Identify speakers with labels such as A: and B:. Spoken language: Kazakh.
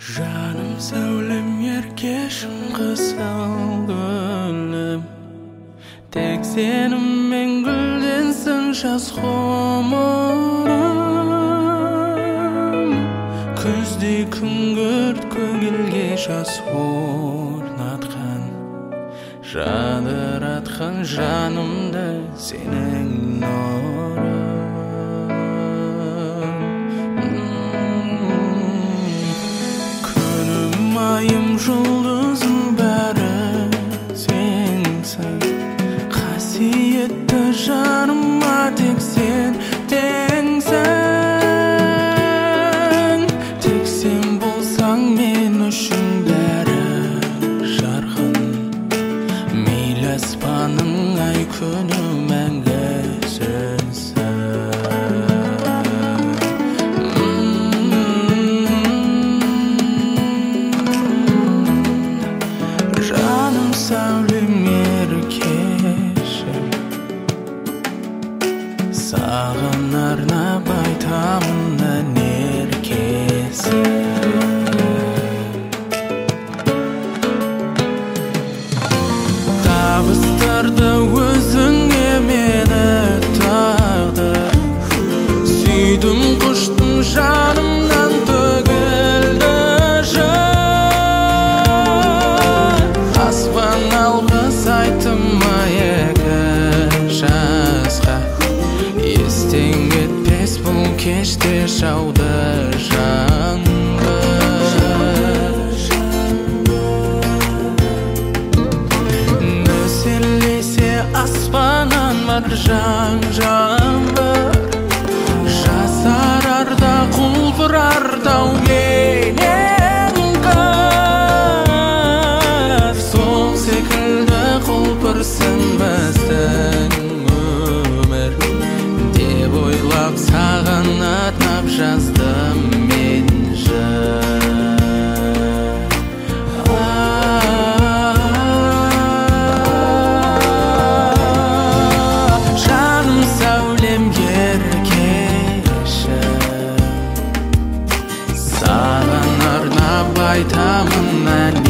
A: Жаным сәулем еркешім қызыл гүлім, тек сеніммен гүлденсін жаз ғұмырым. Күздей күңгірт көңілге жас орнатқан, жадыратқан жанымды сенің нұрың. Айым жұлдызым бәрі сенсің, қасиетті жаныма тек сен теңсің. Тек сен болсаң мен үшін бәрі жарқын, мейлі аспаның ай күні мәңгі сөнсін. Сәулем еркешім, саған арнап айтамын ән еркесім. Табыстырды өзіңе мені тағдыр, сүйдім құштым жанымнан төгілді жыр. Алғыс айттым екі жасқа, естен кетпес бұл кеште жауды жаңбыр. Нөсерлесе аспаннан маржан жаңбыр, жасарарда құлпырар тау менен қыз. Сол секілді құлпырсын біздің өмір деп ойлап саған арнап жаздым мен жыр. Жаным сәулем еркешім, саған арнап айтамын ән